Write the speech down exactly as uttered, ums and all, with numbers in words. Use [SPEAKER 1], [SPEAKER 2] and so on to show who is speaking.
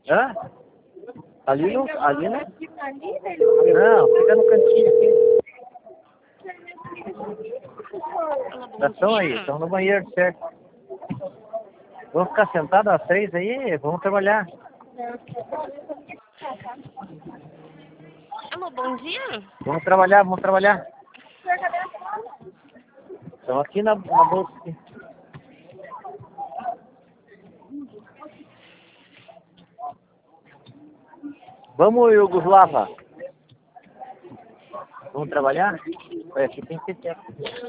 [SPEAKER 1] Hã? Ali no... Ali no... Não, fica no cantinho aqui. Já estão aí, estão no banheiro, certo? Vamos ficar sentados às três aí? Vamos trabalhar.
[SPEAKER 2] Alô, bom dia.
[SPEAKER 1] Vamos trabalhar, vamos trabalhar. Estão aqui na, na bolsa. Aqui. Vamos, Yugoslava. Vamos trabalhar? Olha, aqui tem que ter tempo.